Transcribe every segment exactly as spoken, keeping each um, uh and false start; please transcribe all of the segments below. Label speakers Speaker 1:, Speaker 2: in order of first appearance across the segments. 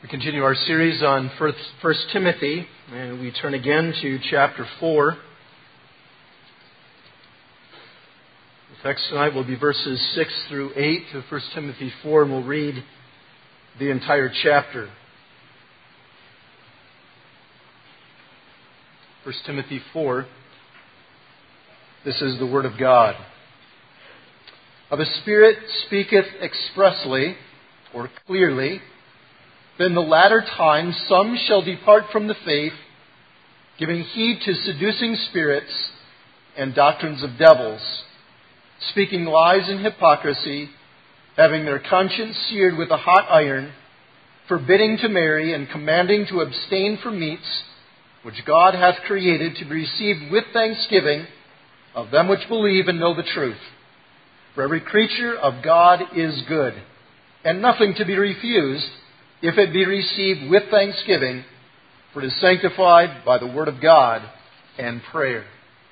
Speaker 1: We continue our series on First Timothy, and we turn again to chapter four. The text tonight will be verses six through eight of First Timothy four, and we'll read the entire chapter. First Timothy four, this is the Word of God. Of a Spirit speaketh expressly, or clearly, in the latter times some shall depart from the faith, giving heed to seducing spirits and doctrines of devils, speaking lies and hypocrisy, having their conscience seared with a hot iron, forbidding to marry and commanding to abstain from meats, which God hath created to be received with thanksgiving of them which believe and know the truth. For every creature of God is good, and nothing to be refused, if it be received with thanksgiving, for it is sanctified by the word of God and prayer.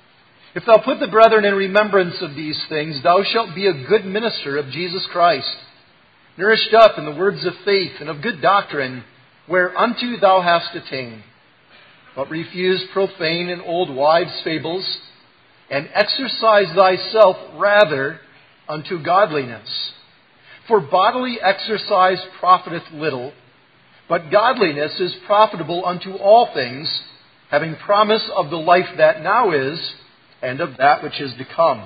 Speaker 1: If thou put the brethren in remembrance of these things, thou shalt be a good minister of Jesus Christ, nourished up in the words of faith and of good doctrine, whereunto thou hast attained. But refuse profane and old wives' fables, and exercise thyself rather unto godliness. For bodily exercise profiteth little, but godliness is profitable unto all things, having promise of the life that now is, and of that which is to come.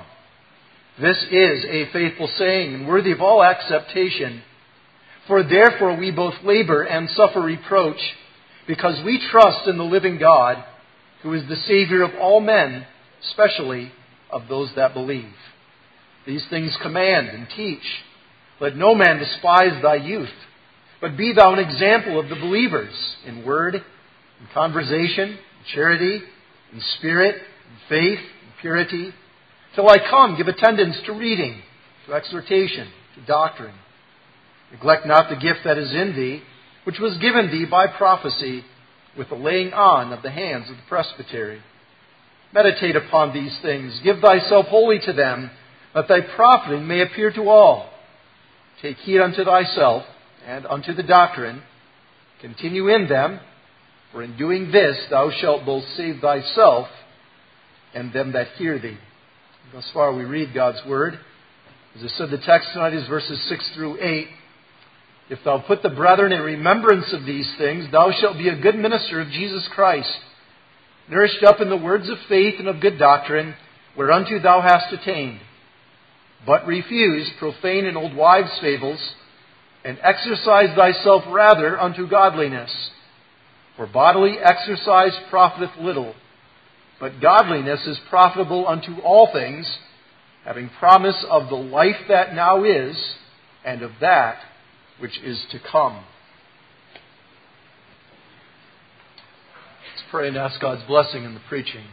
Speaker 1: This is a faithful saying, and worthy of all acceptation. For therefore we both labor and suffer reproach, because we trust in the living God, who is the Savior of all men, especially of those that believe. These things command and teach. Let no man despise thy youth, but be thou an example of the believers in word, in conversation, in charity, in spirit, in faith, in purity. Till I come, give attendance to reading, to exhortation, to doctrine. Neglect not the gift that is in thee, which was given thee by prophecy, with the laying on of the hands of the presbytery. Meditate upon these things, give thyself wholly to them, that thy profiting may appear to all. Take heed unto thyself and unto the doctrine. Continue in them, for in doing this thou shalt both save thyself and them that hear thee. Thus far we read God's word. As I said, the text tonight is verses six through eight. If thou put the brethren in remembrance of these things, thou shalt be a good minister of Jesus Christ, nourished up in the words of faith and of good doctrine, whereunto thou hast attained. But refuse profane and old wives' fables, and exercise thyself rather unto godliness. For bodily exercise profiteth little, but godliness is profitable unto all things, having promise of the life that now is, and of that which is to come. Let's pray and ask God's blessing in the preaching.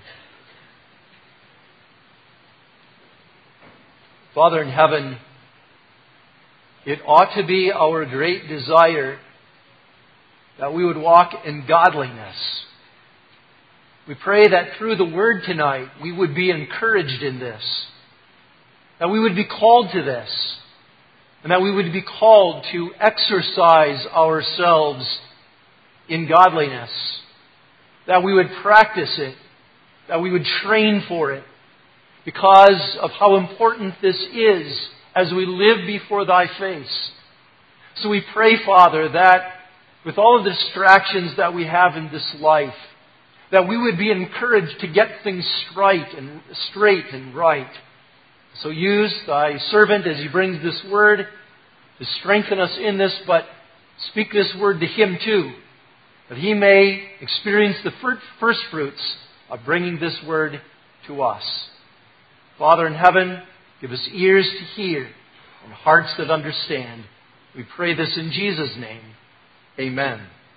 Speaker 1: Father in heaven, it ought to be our great desire that we would walk in godliness. We pray that through the Word tonight, we would be encouraged in this, that we would be called to this, and that we would be called to exercise ourselves in godliness, that we would practice it, that we would train for it, because of how important this is as we live before thy face. So we pray, Father, that with all of the distractions that we have in this life, that we would be encouraged to get things straight and straight and right. So use thy servant as he brings this word to strengthen us in this, but speak this word to him too, that he may experience the first fruits of bringing this word to us. Father in heaven, give us ears to hear and hearts that understand. We pray this in Jesus' name. Amen.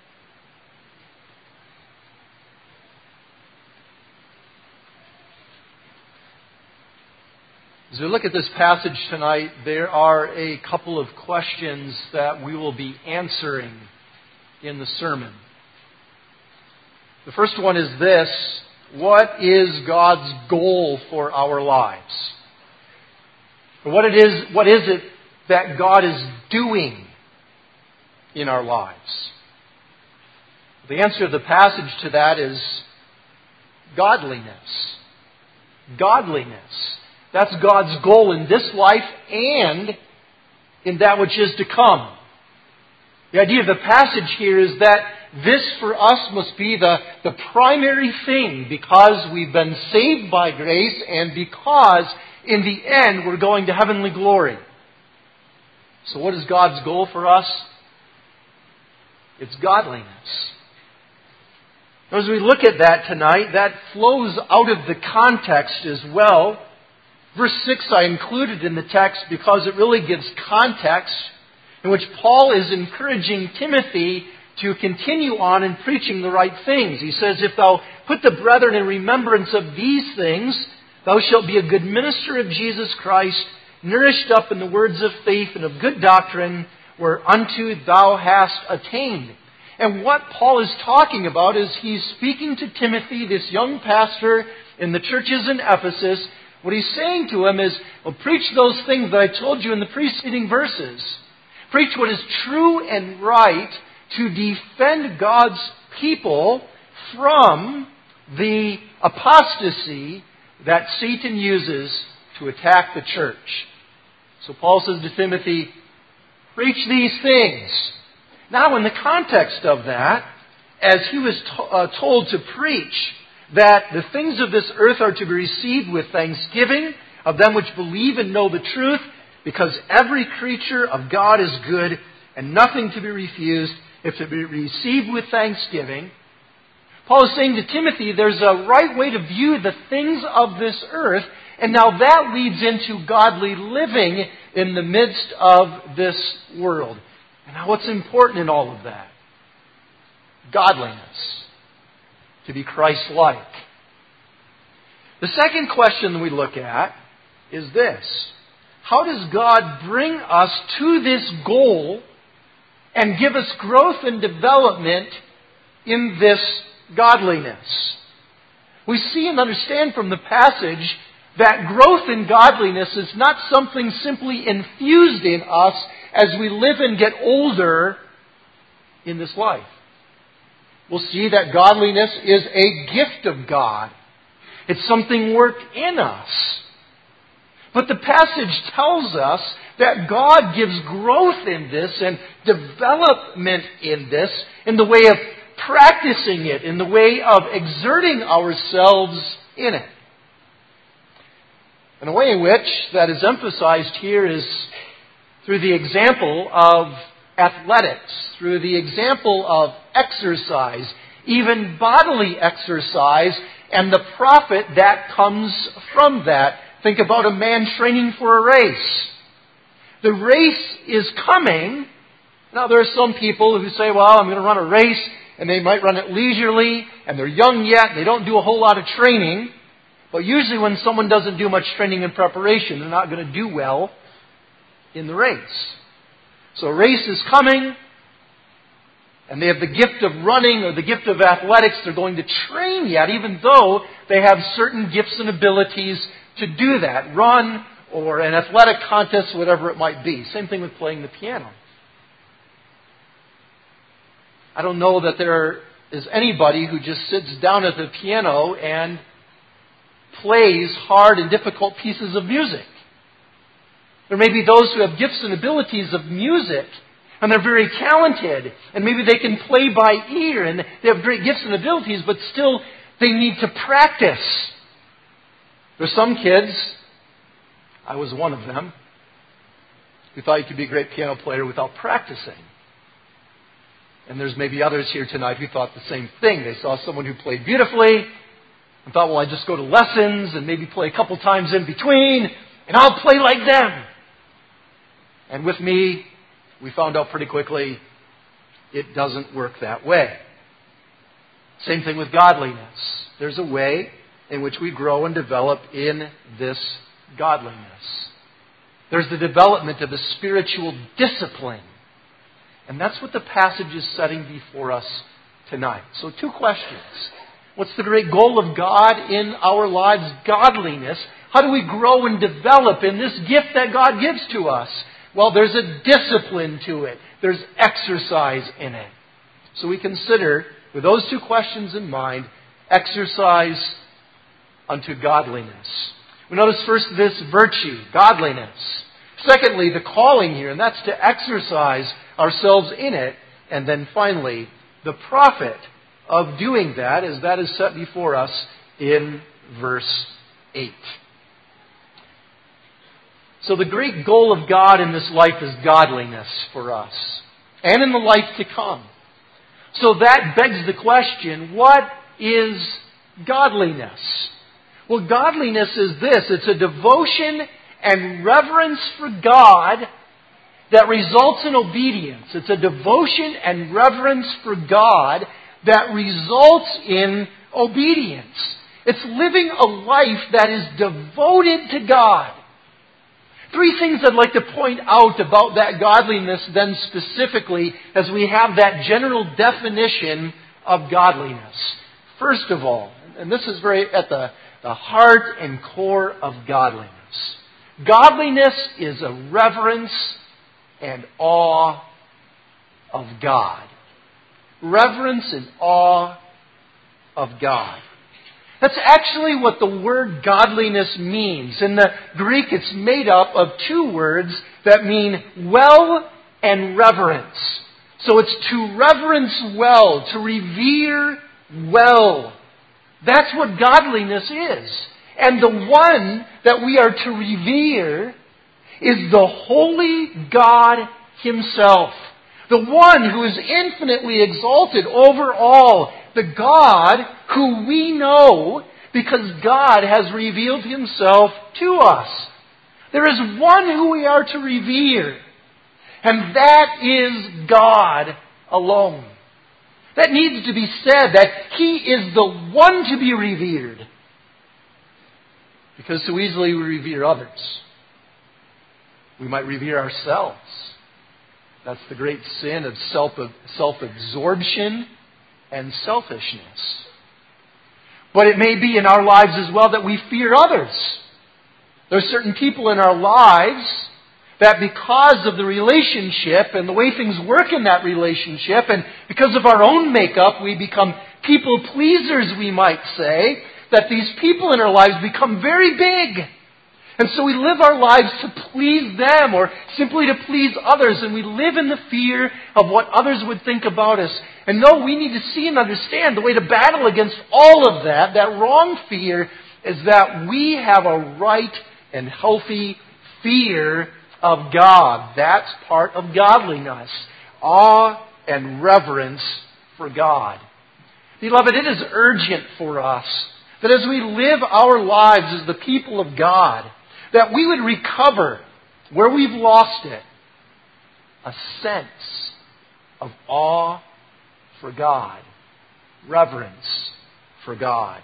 Speaker 1: As we look at this passage tonight, there are a couple of questions that we will be answering in the sermon. The first one is this: what is God's goal for our lives? Or what it is, what is it that God is doing in our lives? The answer of the passage to that is godliness. Godliness. That's God's goal in this life and in that which is to come. The idea of the passage here is that this for us must be the, the primary thing because we've been saved by grace and because in the end we're going to heavenly glory. So what is God's goal for us? It's godliness. As we look at that tonight, that flows out of the context as well. Verse six I included in the text because it really gives context in which Paul is encouraging Timothy to continue on in preaching the right things. He says, if thou put the brethren in remembrance of these things, thou shalt be a good minister of Jesus Christ, nourished up in the words of faith and of good doctrine, whereunto thou hast attained. And what Paul is talking about is he's speaking to Timothy, this young pastor in the churches in Ephesus. What he's saying to him is, well, preach those things that I told you in the preceding verses. Preach what is true and right to defend God's people from the apostasy that Satan uses to attack the church. So Paul says to Timothy, preach these things. Now in the context of that, as he was to- uh, told to preach that the things of this earth are to be received with thanksgiving of them which believe and know the truth, because every creature of God is good and nothing to be refused if to be received with thanksgiving. Paul is saying to Timothy, there's a right way to view the things of this earth, and now that leads into godly living in the midst of this world. And now what's important in all of that? Godliness. To be Christ-like. The second question we look at is this. How does God bring us to this goal and give us growth and development in this godliness? We see and understand from the passage that growth in godliness is not something simply infused in us as we live and get older in this life. We'll see that godliness is a gift of God. It's something worked in us. But the passage tells us that God gives growth in this and development in this in the way of practicing it, in the way of exerting ourselves in it. And the way in which that is emphasized here is through the example of athletics, through the example of exercise, even bodily exercise, and the profit that comes from that. Think about a man training for a race. The race is coming. Now there are some people who say, well, I'm going to run a race, and they might run it leisurely, and they're young yet, and they don't do a whole lot of training. But usually when someone doesn't do much training and preparation, they're not going to do well in the race. So a race is coming, and they have the gift of running or the gift of athletics. They're going to train yet, even though they have certain gifts and abilities to do that. Run or an athletic contest, whatever it might be. Same thing with playing the piano. I don't know that there is anybody who just sits down at the piano and plays hard and difficult pieces of music. There may be those who have gifts and abilities of music, and they're very talented, and maybe they can play by ear, and they have great gifts and abilities, but still they need to practice. There's some kids, I was one of them, who thought you could be a great piano player without practicing. And there's maybe others here tonight who thought the same thing. They saw someone who played beautifully and thought, well, I just go to lessons and maybe play a couple times in between, and I'll play like them. And with me, we found out pretty quickly it doesn't work that way. Same thing with godliness. There's a way in which we grow and develop in this godliness. There's the development of a spiritual discipline. And that's what the passage is setting before us tonight. So two questions. What's the great goal of God in our lives? Godliness. How do we grow and develop in this gift that God gives to us? Well, there's a discipline to it. There's exercise in it. So we consider with those two questions in mind, exercise unto godliness. We notice first this virtue, godliness. Secondly, the calling here, and that's to exercise ourselves in it. And then finally, the profit of doing that, as that is set before us in verse eight. So the great goal of God in this life is godliness for us, and in the life to come. So that begs the question, what is godliness? Well, godliness is this. It's a devotion and reverence for God that results in obedience. It's a devotion and reverence for God that results in obedience. It's living a life that is devoted to God. Three things I'd like to point out about that godliness then specifically as we have that general definition of godliness. First of all, and this is very at the, the heart and core of godliness. Godliness is a reverence and awe of God. Reverence and awe of God. That's actually what the word godliness means. In the Greek, it's made up of two words that mean well and reverence. So it's to reverence well, to revere well. That's what godliness is. And the one that we are to revere is the holy God Himself. The one who is infinitely exalted over all. The God who we know because God has revealed Himself to us. There is one who we are to revere. And that is God alone. That needs to be said, that He is the one to be revered. Because so easily we revere others. We might revere ourselves. That's the great sin of self, self-absorption and selfishness. But it may be in our lives as well that we fear others. There are certain people in our lives that because of the relationship and the way things work in that relationship and because of our own makeup, we become people pleasers, we might say, that these people in our lives become very big. And so we live our lives to please them or simply to please others. And we live in the fear of what others would think about us. And no, we need to see and understand the way to battle against all of that, that wrong fear, is that we have a right and healthy fear of God. That's part of godliness. Awe and reverence for God. Beloved, it is urgent for us that as we live our lives as the people of God, that we would recover where we've lost it, a sense of awe for God, reverence for God.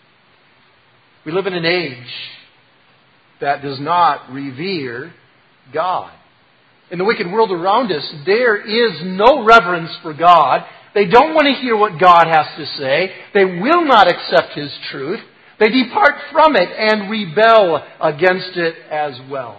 Speaker 1: We live in an age that does not revere God. In the wicked world around us, there is no reverence for God. They don't want to hear what God has to say. They will not accept His truth. They depart from it and rebel against it as well.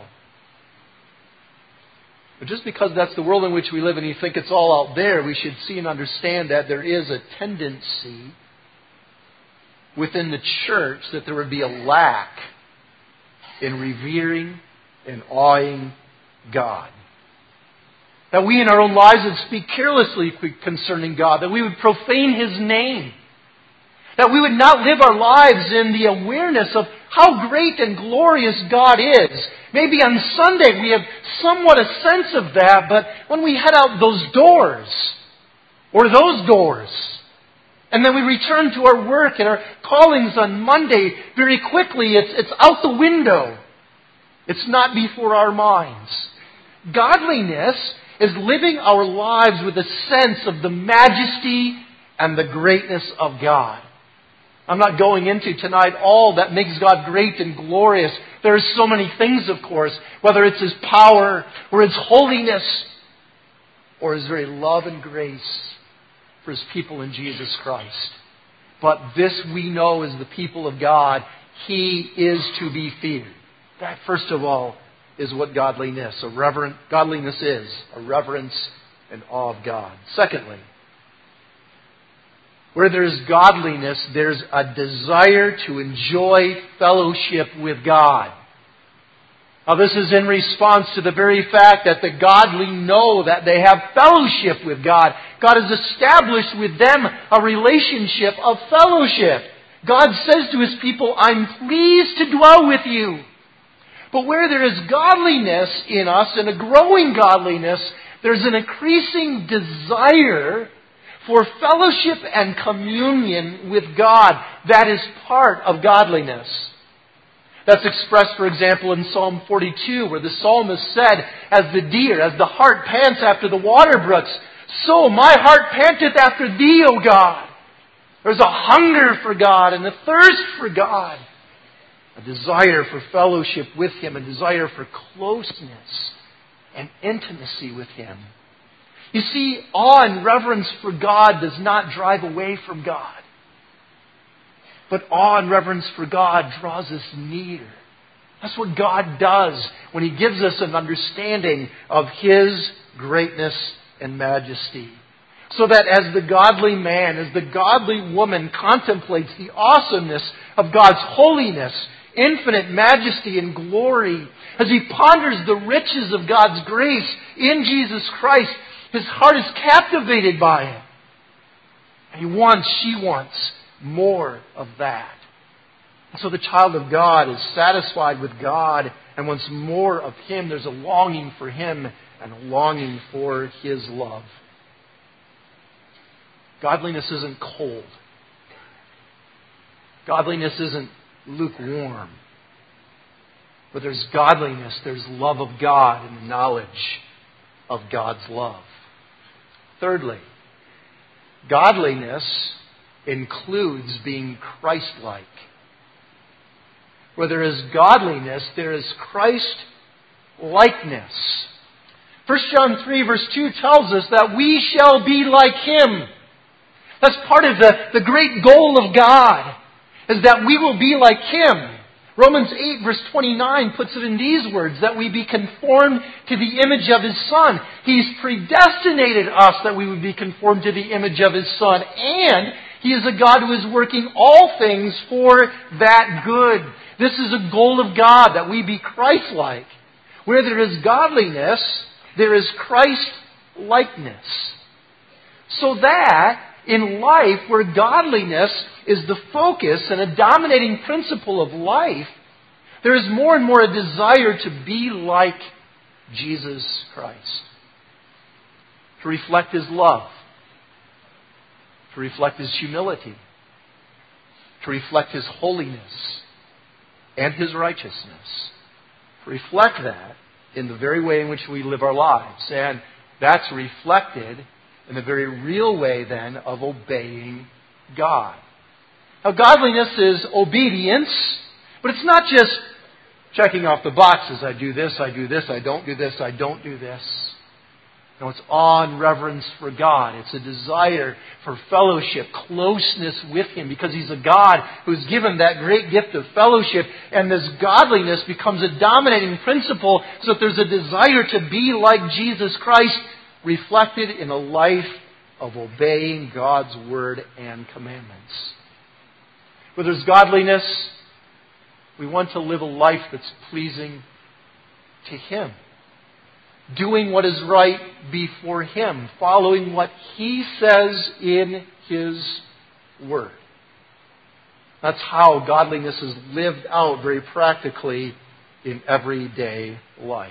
Speaker 1: But just because that's the world in which we live and you think it's all out there, we should see and understand that there is a tendency within the church that there would be a lack in revering and awing God. That we in our own lives would speak carelessly concerning God. That we would profane His name. That we would not live our lives in the awareness of how great and glorious God is. Maybe on Sunday we have somewhat a sense of that, but when we head out those doors, or those doors, and then we return to our work and our callings on Monday, very quickly it's, it's out the window. It's not before our minds. Godliness is living our lives with a sense of the majesty and the greatness of God. I'm not going into tonight all that makes God great and glorious. There are so many things, of course, whether it's His power or His holiness or His very love and grace for His people in Jesus Christ. But this we know as the people of God, He is to be feared. That, first of all, is what godliness, a reverent godliness is, a reverence and awe of God. Secondly, Where there's godliness, there's a desire to enjoy fellowship with God. Now, this is in response to the very fact that the godly know that they have fellowship with God. God has established with them a relationship of fellowship. God says to His people, I'm pleased to dwell with you. But where there is godliness in us, and a growing godliness, there's an increasing desire for fellowship and communion with God. That is part of godliness. That's expressed, for example, in Psalm forty-two, where the psalmist said, as the deer, as the hart pants after the water brooks, so my heart panteth after Thee, O God. There's a hunger for God and a thirst for God. A desire for fellowship with Him, a desire for closeness and intimacy with Him. You see, awe and reverence for God does not drive away from God. But awe and reverence for God draws us near. That's what God does when He gives us an understanding of His greatness and majesty. So that as the godly man, as the godly woman contemplates the awesomeness of God's holiness, infinite majesty and glory, as he ponders the riches of God's grace in Jesus Christ, his heart is captivated by it. And he wants, she wants more of that. And so the child of God is satisfied with God and wants more of Him. There's a longing for Him and a longing for His love. Godliness isn't cold. Godliness isn't lukewarm. But there's godliness, there's love of God and the knowledge of God's love. Thirdly, godliness includes being Christ-like. Where there is godliness, there is Christ-likeness. First John three verse two tells us that we shall be like Him. That's part of the, the great goal of God, is that we will be like Him. Romans eight verse twenty-nine puts it in these words, that we be conformed to the image of His Son. He's predestinated us that we would be conformed to the image of His Son. And He is a God who is working all things for that good. This is a goal of God, that we be Christ-like. Where there is godliness, there is Christ-likeness. So that in life, where godliness is the focus and a dominating principle of life, there is more and more a desire to be like Jesus Christ. To reflect His love. To reflect His humility. To reflect His holiness and His righteousness. To reflect that in the very way in which we live our lives. And that's reflected in the very real way, then, of obeying God. Now, godliness is obedience, but it's not just checking off the boxes. I do this, I do this, I don't do this, I don't do this. No, it's awe and reverence for God. It's a desire for fellowship, closeness with Him, because He's a God who's given that great gift of fellowship, and this godliness becomes a dominating principle, so that there's a desire to be like Jesus Christ, reflected in a life of obeying God's Word and commandments. Where there's godliness, we want to live a life that's pleasing to Him. Doing what is right before Him. Following what He says in His Word. That's how godliness is lived out very practically in everyday life.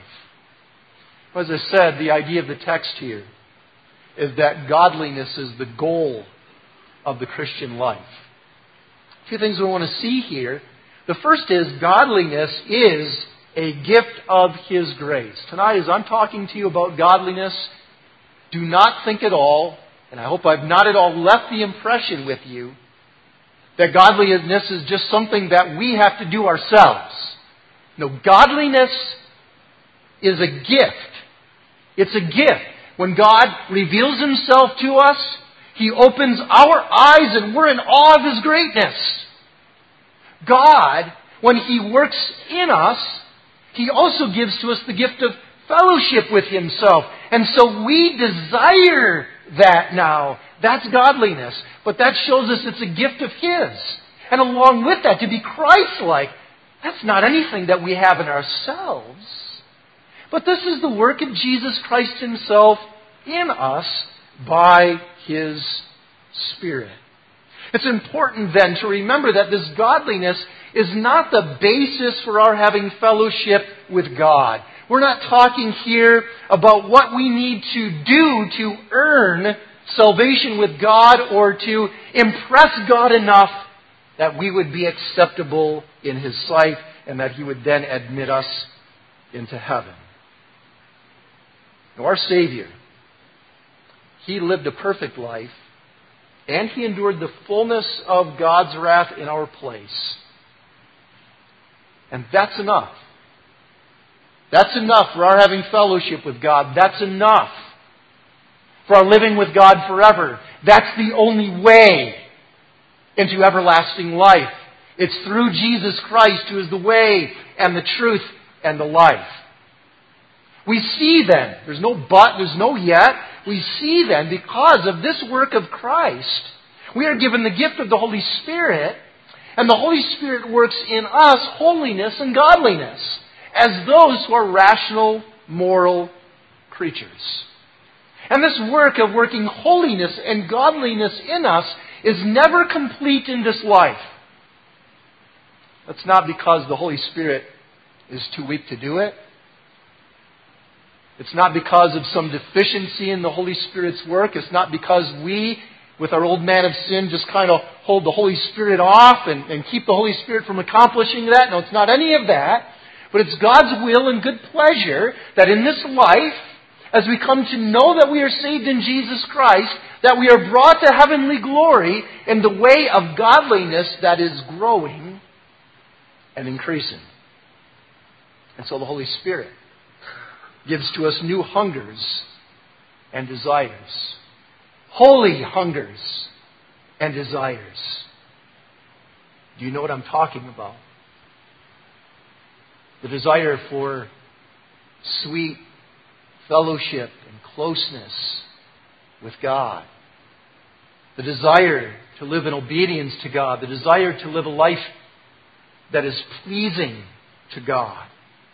Speaker 1: As I said, the idea of the text here is that godliness is the goal of the Christian life. A few things we want to see here. The first is, godliness is a gift of His grace. Tonight, as I'm talking to you about godliness, do not think at all, and I hope I've not at all left the impression with you, that godliness is just something that we have to do ourselves. No, godliness is a gift. It's a gift. When God reveals Himself to us, He opens our eyes and we're in awe of His greatness. God, when He works in us, He also gives to us the gift of fellowship with Himself. And so we desire that now. That's godliness. But that shows us it's a gift of His. And along with that, to be Christ-like, that's not anything that we have in ourselves. But this is the work of Jesus Christ Himself in us by His Spirit. It's important then to remember that this godliness is not the basis for our having fellowship with God. We're not talking here about what we need to do to earn salvation with God or to impress God enough that we would be acceptable in His sight and that He would then admit us into heaven. Now, our Savior, He lived a perfect life and He endured the fullness of God's wrath in our place. And that's enough. That's enough for our having fellowship with God. That's enough for our living with God forever. That's the only way into everlasting life. It's through Jesus Christ, who is the way and the truth and the life. We see then, there's no but, there's no yet, we see then, because of this work of Christ, we are given the gift of the Holy Spirit, and the Holy Spirit works in us holiness and godliness, as those who are rational, moral creatures. And this work of working holiness and godliness in us is never complete in this life. That's not because the Holy Spirit is too weak to do it. It's not because of some deficiency in the Holy Spirit's work. It's not because we, with our old man of sin, just kind of hold the Holy Spirit off and, and keep the Holy Spirit from accomplishing that. No, it's not any of that. But it's God's will and good pleasure that in this life, as we come to know that we are saved in Jesus Christ, that we are brought to heavenly glory in the way of godliness that is growing and increasing. And so the Holy Spirit gives to us new hungers and desires. Holy hungers and desires. Do you know what I'm talking about? The desire for sweet fellowship and closeness with God. The desire to live in obedience to God. The desire to live a life that is pleasing to God.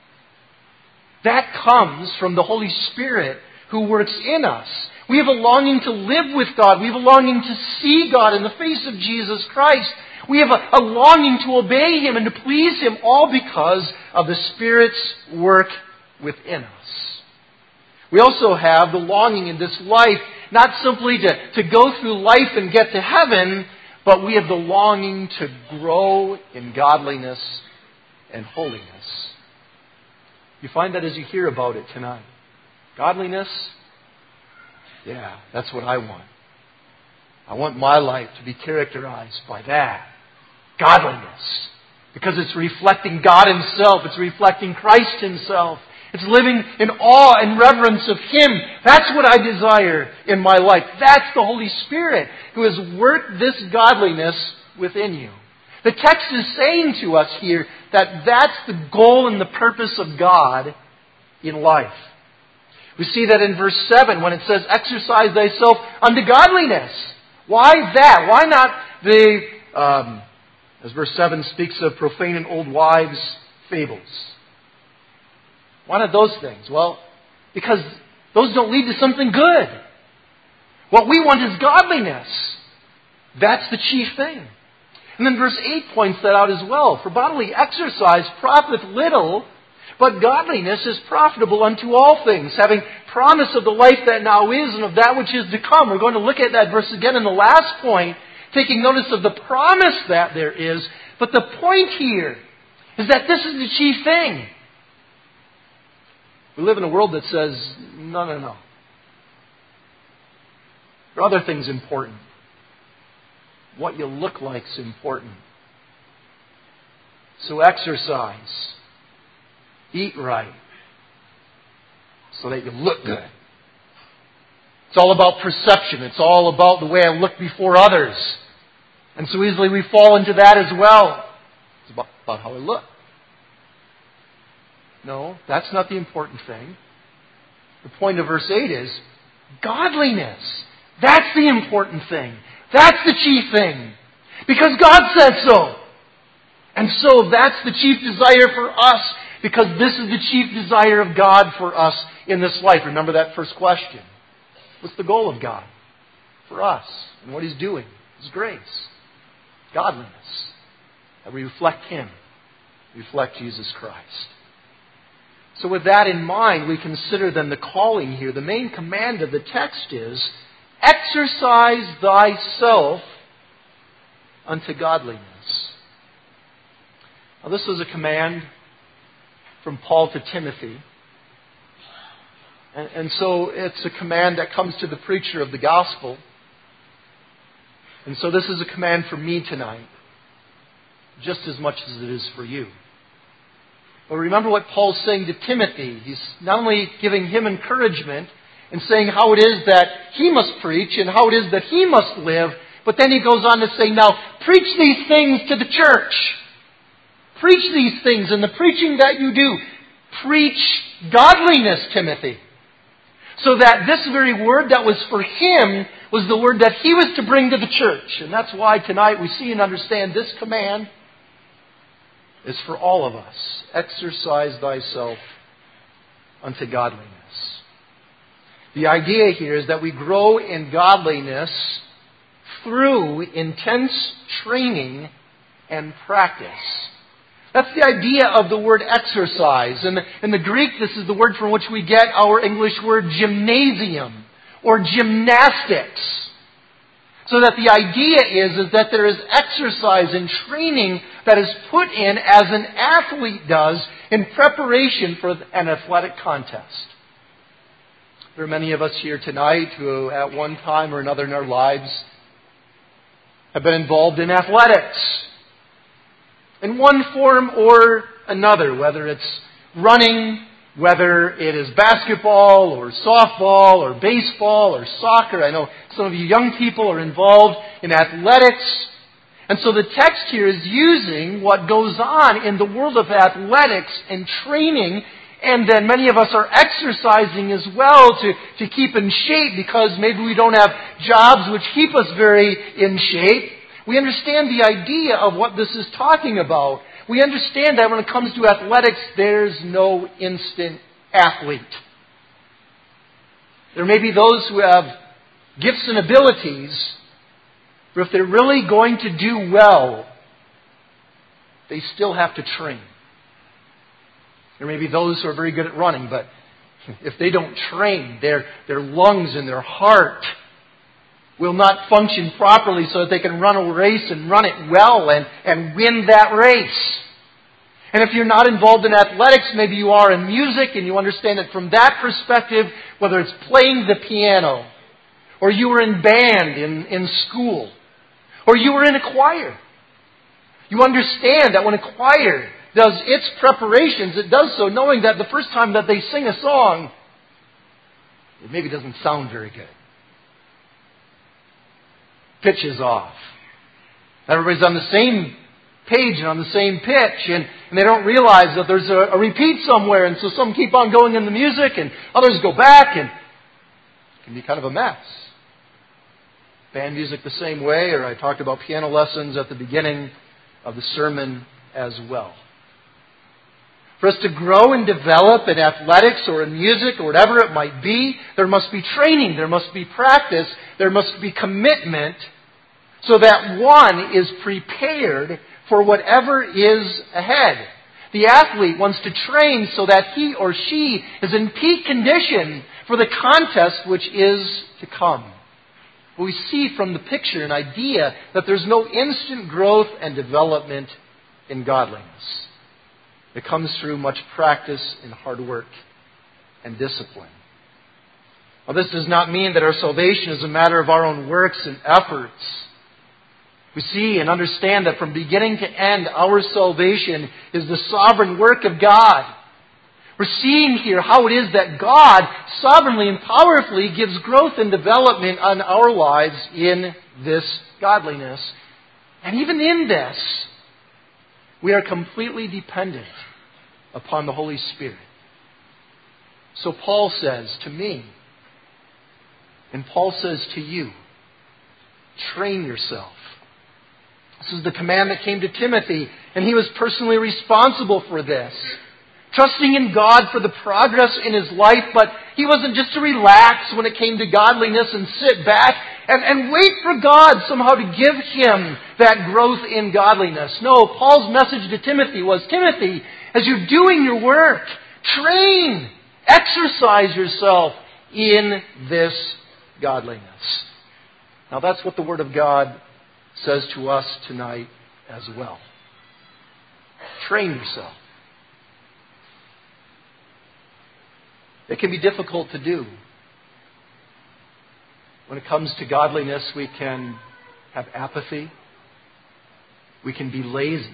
Speaker 1: That comes from the Holy Spirit who works in us. We have a longing to live with God. We have a longing to see God in the face of Jesus Christ. We have a, a longing to obey Him and to please Him, all because of the Spirit's work within us. We also have the longing in this life, not simply to, to go through life and get to heaven, but we have the longing to grow in godliness and holiness. You find that as you hear about it tonight. Godliness? Yeah, that's what I want. I want my life to be characterized by that. Godliness. Because it's reflecting God Himself. It's reflecting Christ Himself. It's living in awe and reverence of Him. That's what I desire in my life. That's the Holy Spirit who has worked this godliness within you. The text is saying to us here that that's the goal and the purpose of God in life. We see that in verse seven when it says, exercise thyself unto godliness. Why that? Why not the, um, as verse seven speaks of profane and old wives' fables? Why not those things? Well, because those don't lead to something good. What we want is godliness. That's the chief thing. And then verse eight points that out as well. For bodily exercise profiteth little, but godliness is profitable unto all things, having promise of the life that now is and of that which is to come. We're going to look at that verse again in the last point, taking notice of the promise that there is. But the point here is that this is the chief thing. We live in a world that says, no, no, no. There are other things important. What you look like is important. So exercise. Eat right. So that you look good. It's all about perception. It's all about the way I look before others. And so easily we fall into that as well. It's about, about how I look. No, that's not the important thing. The point of verse eight is godliness. That's the important thing. That's the chief thing. Because God said so. And so that's the chief desire for us, because this is the chief desire of God for us in this life. Remember that first question. What's the goal of God for us and what He's doing? His grace, godliness, that we reflect Him, reflect Jesus Christ. So with that in mind, we consider then the calling here. The main command of the text is, exercise thyself unto godliness. Now this was a command from Paul to Timothy. And, and so it's a command that comes to the preacher of the gospel. And so this is a command for me tonight, just as much as it is for you. But remember what Paul's saying to Timothy. He's not only giving him encouragement and saying how it is that he must preach and how it is that he must live, but then he goes on to say, now, preach these things to the church. Preach these things, and the preaching that you do, preach godliness, Timothy. So that this very word that was for him was the word that he was to bring to the church. And that's why tonight we see and understand this command is for all of us. Exercise thyself unto godliness. The idea here is that we grow in godliness through intense training and practice. That's the idea of the word exercise. In the, in the Greek, this is the word from which we get our English word gymnasium or gymnastics. So that the idea is, is that there is exercise and training that is put in as an athlete does in preparation for an athletic contest. There are many of us here tonight who at one time or another in our lives have been involved in athletics in one form or another, whether it's running, whether it is basketball or softball or baseball or soccer. I know some of you young people are involved in athletics. And so the text here is using what goes on in the world of athletics and training, and then many of us are exercising as well to, to keep in shape because maybe we don't have jobs which keep us very in shape. We understand the idea of what this is talking about. We understand that when it comes to athletics, there's no instant athlete. There may be those who have gifts and abilities, but if they're really going to do well, they still have to train. There may be those who are very good at running, but if they don't train, their, their lungs and their heart will not function properly so that they can run a race and run it well and, and win that race. And if you're not involved in athletics, maybe you are in music and you understand it from that perspective, whether it's playing the piano, or you were in band in, in school, or you were in a choir. You understand that when a choir does its preparations, it does so knowing that the first time that they sing a song, it maybe doesn't sound very good. Pitch is off. Everybody's on the same page and on the same pitch, and, and they don't realize that there's a, a repeat somewhere, and so some keep on going in the music, and others go back, and it can be kind of a mess. Band music the same way, or I talked about piano lessons at the beginning of the sermon as well. For us to grow and develop in athletics or in music or whatever it might be, there must be training, there must be practice, there must be commitment so that one is prepared for whatever is ahead. The athlete wants to train so that he or she is in peak condition for the contest which is to come. We see from the picture an idea that there's no instant growth and development in godliness. It comes through much practice and hard work and discipline. Now, this does not mean that our salvation is a matter of our own works and efforts. We see and understand that from beginning to end, our salvation is the sovereign work of God. We're seeing here how it is that God sovereignly and powerfully gives growth and development on our lives in this godliness. And even in this, we are completely dependent upon the Holy Spirit. So Paul says to me, And Paul says to you, train yourself. This is the command that came to Timothy, and he was personally responsible for this. Trusting in God for the progress in his life, but he wasn't just to relax when it came to godliness and sit back and, and wait for God somehow to give him that growth in godliness. No, Paul's message to Timothy was, Timothy, as you're doing your work, train, exercise yourself in this godliness. Now that's what the Word of God says to us tonight as well. Train yourself. It can be difficult to do. When it comes to godliness, we can have apathy. We can be lazy.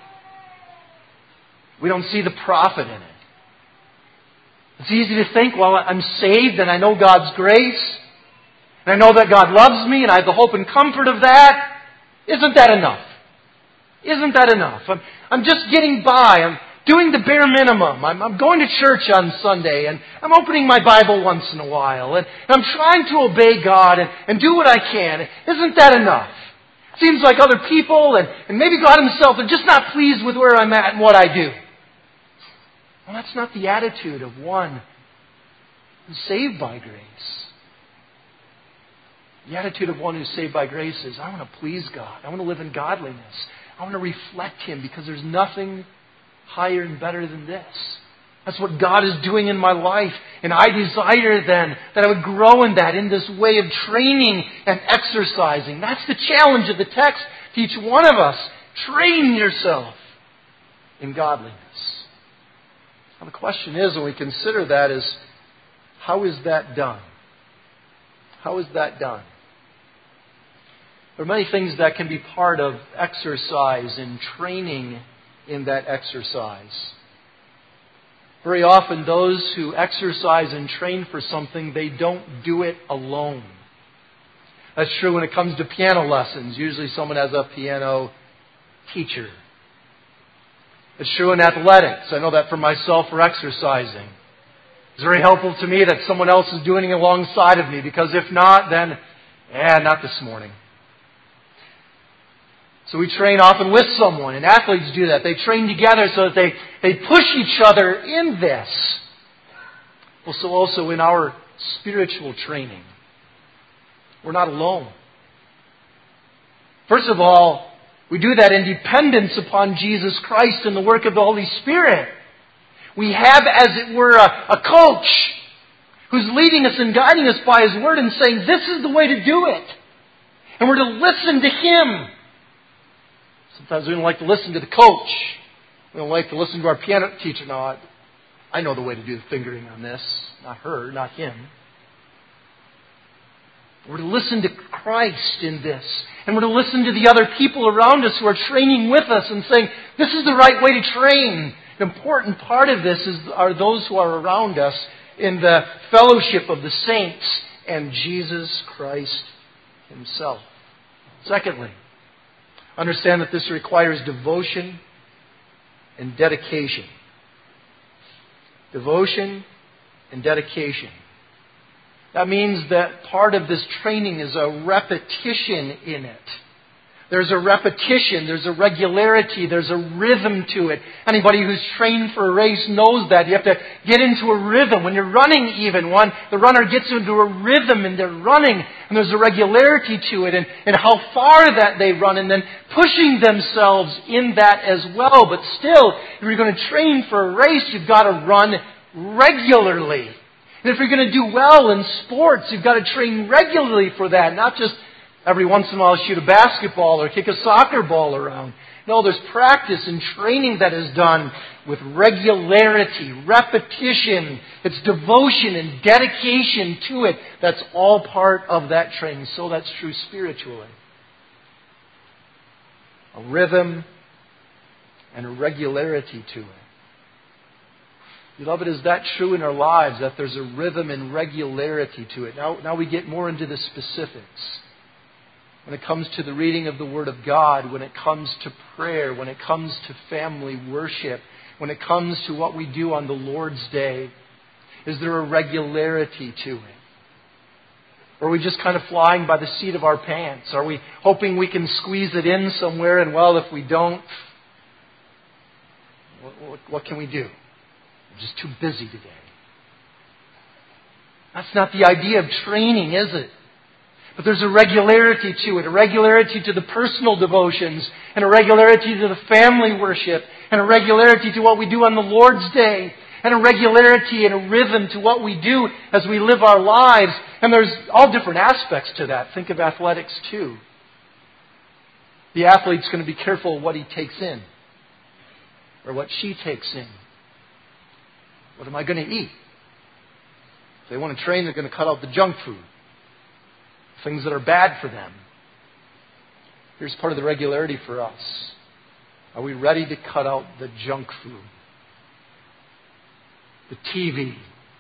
Speaker 1: We don't see the profit in it. It's easy to think, well, I'm saved and I know God's grace. And I know that God loves me and I have the hope and comfort of that. Isn't that enough? Isn't that enough? I'm, I'm just getting by. I'm doing the bare minimum. I'm, I'm going to church on Sunday and I'm opening my Bible once in a while. And, and I'm trying to obey God and, and do what I can. Isn't that enough? It seems like other people and, and maybe God Himself are just not pleased with where I'm at and what I do. Well, that's not the attitude of one who's saved by grace. The attitude of one who's saved by grace is, I want to please God. I want to live in godliness. I want to reflect Him because there's nothing higher and better than this. That's what God is doing in my life. And I desire then that I would grow in that, in this way of training and exercising. That's the challenge of the text to each one of us. Train yourself in godliness. Now the question is, when we consider that, is how is that done? How is that done? There are many things that can be part of exercise and training in that exercise. Very often those who exercise and train for something, they don't do it alone. That's true when it comes to piano lessons. Usually someone has a piano teacher. It's true in athletics. I know that for myself for exercising. It's very helpful to me that someone else is doing it alongside of me, because if not, then, eh, not this morning. So we train often with someone, and athletes do that. They train together so that they, they push each other in this. Well, so also in our spiritual training, we're not alone. First of all, we do that in dependence upon Jesus Christ and the work of the Holy Spirit. We have, as it were, a, a coach who's leading us and guiding us by His Word and saying, this is the way to do it. And we're to listen to Him. Sometimes we don't like to listen to the coach. We don't like to listen to our piano teacher. No, I, I know the way to do the fingering on this. Not her, not him. We're to listen to Christ in this. And we're to listen to the other people around us who are training with us and saying, this is the right way to train. An important part of this is are those who are around us in the fellowship of the saints and Jesus Christ Himself. Secondly, understand that this requires devotion and dedication. Devotion and dedication. That means that part of this training is a repetition in it. There's a repetition, there's a regularity, there's a rhythm to it. Anybody who's trained for a race knows that. You have to get into a rhythm. When you're running even, one, the runner gets into a rhythm and they're running, and there's a regularity to it, and, and how far that they run, and then pushing themselves in that as well. But still, if you're going to train for a race, you've got to run regularly. And if you're going to do well in sports, you've got to train regularly for that, not just every once in a while shoot a basketball or kick a soccer ball around. No, there's practice and training that is done with regularity, repetition. It's devotion and dedication to it. That's all part of that training. So that's true spiritually. A rhythm and a regularity to it. Beloved, is that true in our lives, that there's a rhythm and regularity to it? Now, now we get more into the specifics. When it comes to the reading of the Word of God, when it comes to prayer, when it comes to family worship, when it comes to what we do on the Lord's Day, is there a regularity to it? Or are we just kind of flying by the seat of our pants? Are we hoping we can squeeze it in somewhere, and well, if we don't, what, what, what can we do? We're just too busy today. That's not the idea of training, is it? But there's a regularity to it, a regularity to the personal devotions, and a regularity to the family worship, and a regularity to what we do on the Lord's Day, and a regularity and a rhythm to what we do as we live our lives. And there's all different aspects to that. Think of athletics too. The athlete's going to be careful of what he takes in, or what she takes in. What am I going to eat? If they want to train, they're going to cut out the junk food. Things that are bad for them. Here's part of the regularity for us. Are we ready to cut out the junk food? The T V.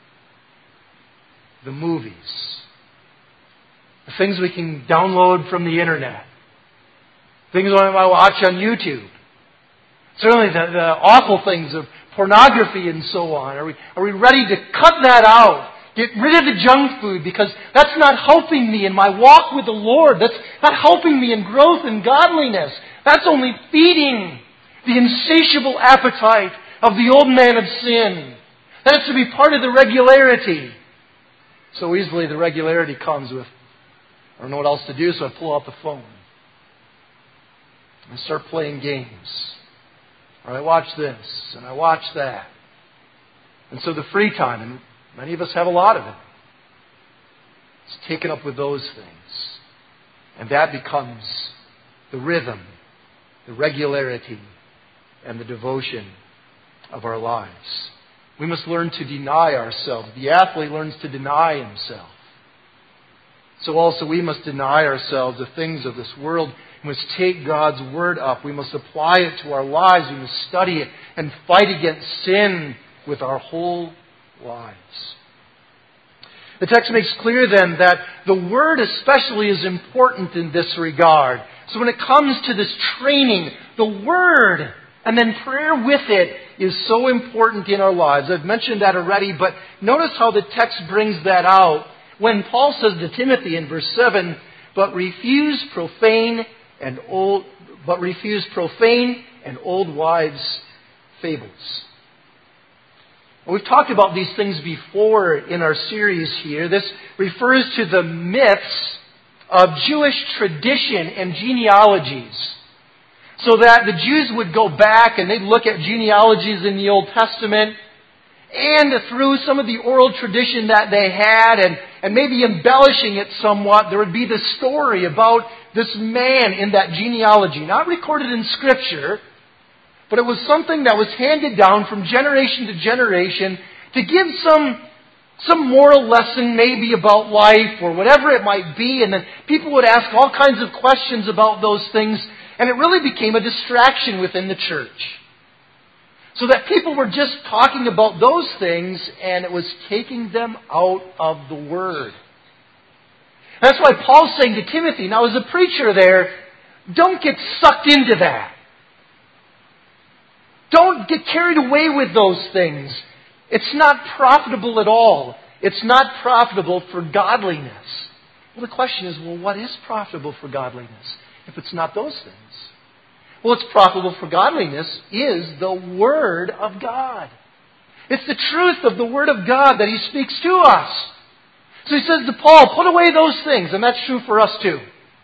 Speaker 1: The movies. The things we can download from the internet. Things we might watch on YouTube. Certainly the, the awful things of pornography and so on. Are we, are we ready to cut that out? Get rid of the junk food, because that's not helping me in my walk with the Lord. That's not helping me in growth and godliness. That's only feeding the insatiable appetite of the old man of sin. That has to be part of the regularity. So easily the regularity comes with, I don't know what else to do, so I pull out the phone. I start playing games. Or I watch this, and I watch that. And so the free time, and many of us have a lot of it, it's taken up with those things. And that becomes the rhythm, the regularity, and the devotion of our lives. We must learn to deny ourselves. The athlete learns to deny himself. So also we must deny ourselves the things of this world. We must take God's Word up. We must apply it to our lives. We must study it and fight against sin with our whole lives. The text makes clear then that the Word especially is important in this regard. So when it comes to this training, the Word and then prayer with it is so important in our lives. I've mentioned that already, but notice how the text brings that out when Paul says to Timothy in verse seven, but refuse profane and old but refuse profane and old wives' fables. We've talked about these things before in our series here. This refers to the myths of Jewish tradition and genealogies. So that the Jews would go back and they'd look at genealogies in the Old Testament, and through some of the oral tradition that they had, and, and maybe embellishing it somewhat, there would be this story about this man in that genealogy, not recorded in Scripture, but it was something that was handed down from generation to generation to give some, some moral lesson maybe about life or whatever it might be. And then people would ask all kinds of questions about those things. And it really became a distraction within the church. So that people were just talking about those things and it was taking them out of the Word. That's why Paul's saying to Timothy, now as a preacher there, don't get sucked into that. Don't get carried away with those things. It's not profitable at all. It's not profitable for godliness. Well, the question is, well, what is profitable for godliness if it's not those things? Well, what's profitable for godliness is the Word of God. It's the truth of the Word of God that He speaks to us. So he says to Paul, put away those things, and that's true for us too.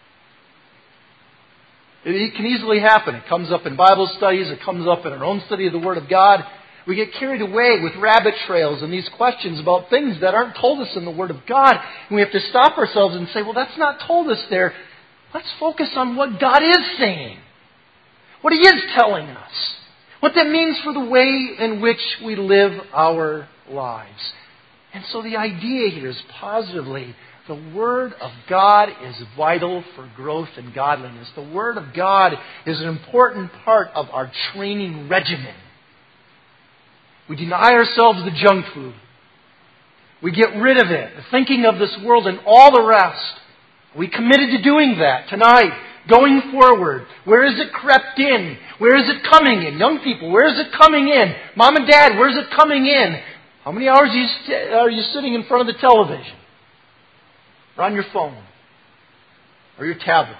Speaker 1: It can easily happen. It comes up in Bible studies. It comes up in our own study of the Word of God. We get carried away with rabbit trails and these questions about things that aren't told us in the Word of God. And we have to stop ourselves and say, well, that's not told us there. Let's focus on what God is saying. What He is telling us. What that means for the way in which we live our lives. And so the idea here is positively, the Word of God is vital for growth and godliness. The Word of God is an important part of our training regimen. We deny ourselves the junk food. We get rid of it, the thinking of this world and all the rest. We committed to doing that tonight, going forward. Where is it crept in? Where is it coming in? Young people, where is it coming in? Mom and Dad, where is it coming in? How many hours are you, st- are you sitting in front of the television? or on your phone or your tablet.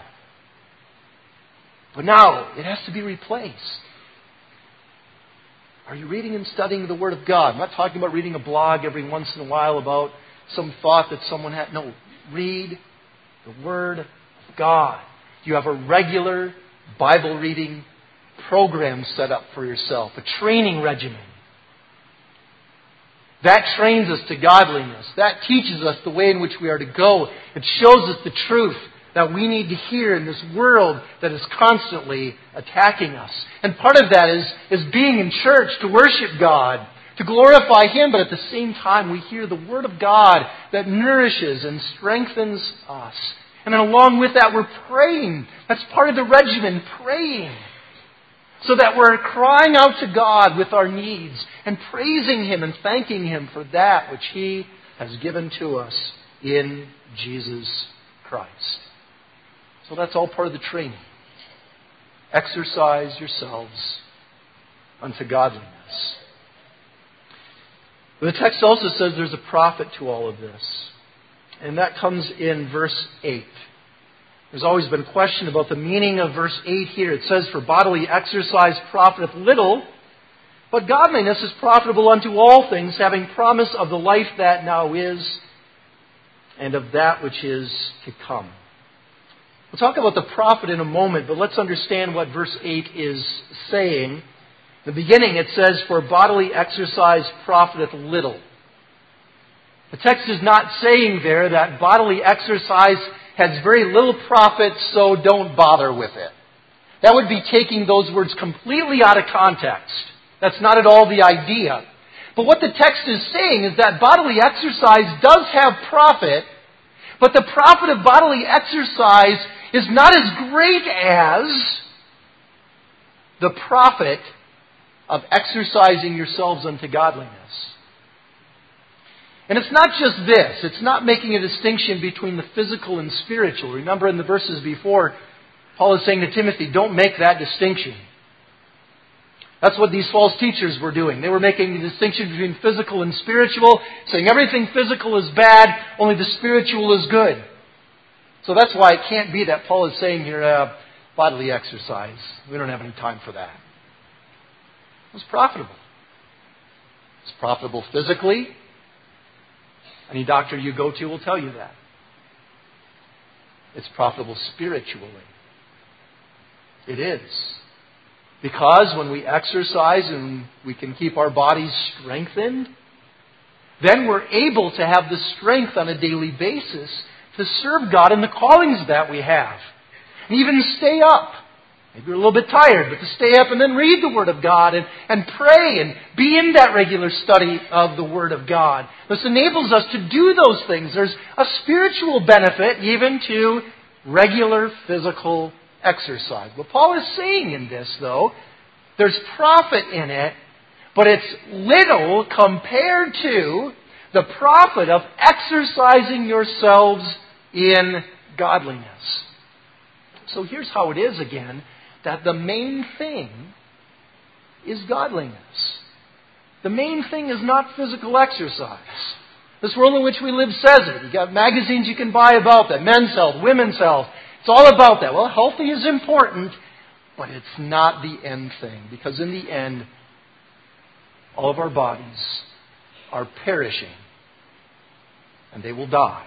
Speaker 1: But now it has to be replaced. Are you reading and studying the Word of God? I'm not talking about reading a blog every once in a while about some thought that someone had. No, read the Word of God. You have a regular Bible reading program set up for yourself, a training regimen. That trains us to godliness. That teaches us the way in which we are to go. It shows us the truth that we need to hear in this world that is constantly attacking us. And part of that is, is being in church to worship God, to glorify Him, but at the same time we hear the Word of God that nourishes and strengthens us. And then along with that we're praying. That's part of the regimen, praying. So that we're crying out to God with our needs and praising Him and thanking Him for that which He has given to us in Jesus Christ. So that's all part of the training. Exercise yourselves unto godliness. The text also says there's a profit to all of this. And that comes in verse eight. There's always been question about the meaning of verse eight here. It says, "For bodily exercise profiteth little, but godliness is profitable unto all things, having promise of the life that now is, and of that which is to come." We'll talk about the profit in a moment, but let's understand what verse eight is saying. In the beginning it says, "For bodily exercise profiteth little." The text is not saying there that bodily exercise has very little profit, so don't bother with it. That would be taking those words completely out of context. That's not at all the idea. But what the text is saying is that bodily exercise does have profit, but the profit of bodily exercise is not as great as the profit of exercising yourselves unto godliness. And it's not just this. It's not making a distinction between the physical and spiritual. Remember in the verses before, Paul is saying to Timothy, don't make that distinction. That's what these false teachers were doing. They were making the distinction between physical and spiritual, saying everything physical is bad, only the spiritual is good. So that's why it can't be that Paul is saying here, uh, bodily exercise. We don't have any time for that. It was profitable. It's profitable physically. Any doctor you go to will tell you that. It's profitable spiritually. It is. Because when we exercise and we can keep our bodies strengthened, then we're able to have the strength on a daily basis to serve God in the callings that we have. And even stay up. Maybe you're a little bit tired, but to stay up and then read the Word of God and, and pray and be in that regular study of the Word of God. This enables us to do those things. There's a spiritual benefit even to regular physical exercise. What Paul is saying in this, though, there's profit in it, but it's little compared to the profit of exercising yourselves in godliness. So here's how it is again, that the main thing is godliness. The main thing is not physical exercise. This world in which we live says it. You've got magazines you can buy about that. Men's health, women's health. It's all about that. Well, healthy is important, but it's not the end thing. Because in the end, all of our bodies are perishing. And they will die.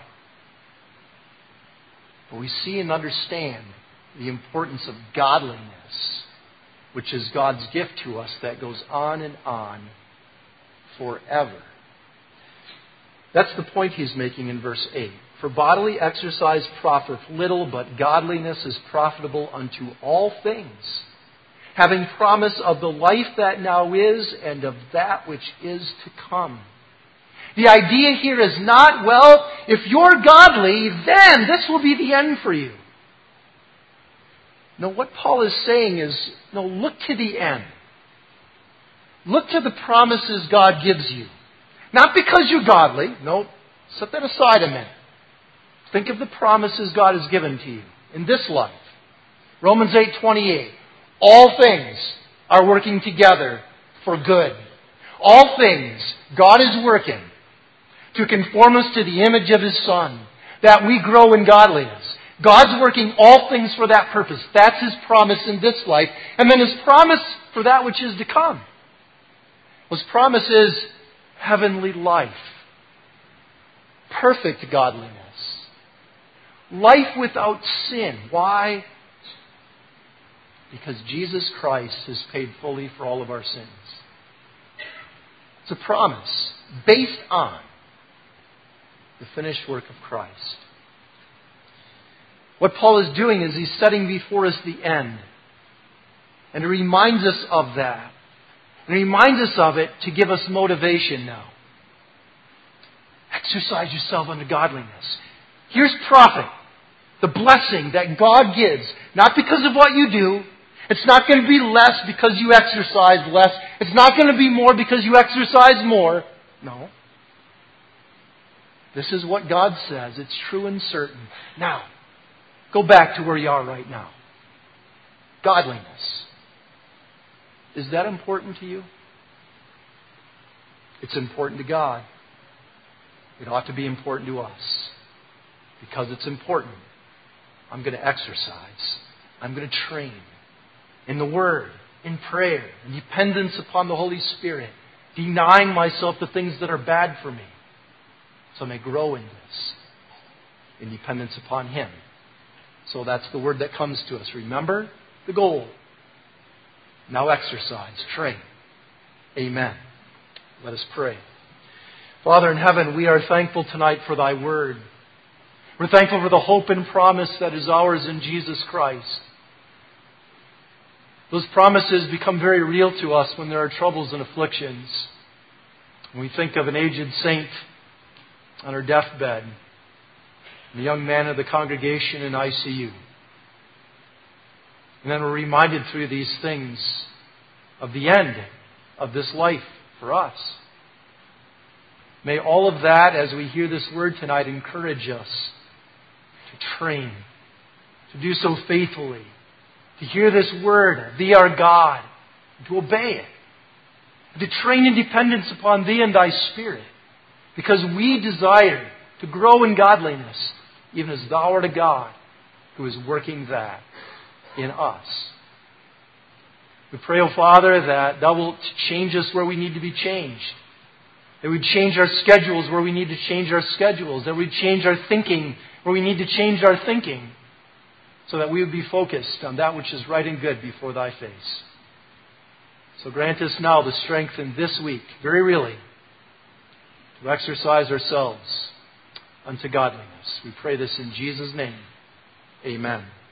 Speaker 1: But we see and understand the importance of godliness, which is God's gift to us that goes on and on forever. That's the point he's making in verse eight. For bodily exercise profiteth little, but godliness is profitable unto all things, having promise of the life that now is and of that which is to come. The idea here is not, well, if you're godly, then this will be the end for you. No, what Paul is saying is, no, look to the end. Look to the promises God gives you. Not because you're godly. No, set that aside a minute. Think of the promises God has given to you in this life. Romans eight twenty-eight. All things are working together for good. All things God is working to conform us to the image of His Son, that we grow in godliness. God's working all things for that purpose. That's His promise in this life. And then His promise for that which is to come. His promise is heavenly life. Perfect godliness. Life without sin. Why? Because Jesus Christ has paid fully for all of our sins. It's a promise based on the finished work of Christ. What Paul is doing is he's setting before us the end. And he reminds us of that. And he reminds us of it to give us motivation now. Exercise yourself unto godliness. Here's profit. The blessing that God gives. Not because of what you do. It's not going to be less because you exercise less. It's not going to be more because you exercise more. No. This is what God says. It's true and certain. Now, go back to where you are right now. Godliness. Is that important to you? It's important to God. It ought to be important to us. Because it's important, I'm going to exercise. I'm going to train in the Word, in prayer, in dependence upon the Holy Spirit, denying myself the things that are bad for me, so I may grow in this, in dependence upon Him. So that's the word that comes to us. Remember the goal. Now exercise, train. Amen. Let us pray. Father in heaven, we are thankful tonight for Thy Word. We're thankful for the hope and promise that is ours in Jesus Christ. Those promises become very real to us when there are troubles and afflictions. When we think of an aged saint on her deathbed, and a young man of the congregation in I C U. And then we're reminded through these things of the end of this life for us. May all of that, as we hear this word tonight, encourage us to train, to do so faithfully, to hear this word, Thee our God, and to obey it, and to train in dependence upon Thee and Thy Spirit, because we desire to grow in godliness, even as Thou art a God who is working that in us. We pray, O Father, that Thou wilt change us where we need to be changed. That we'd change our schedules where we need to change our schedules. That we'd change our thinking where we need to change our thinking. So that we would be focused on that which is right and good before Thy face. So grant us now the strength in this week, very really, to exercise ourselves unto godliness. We pray this in Jesus' name. Amen.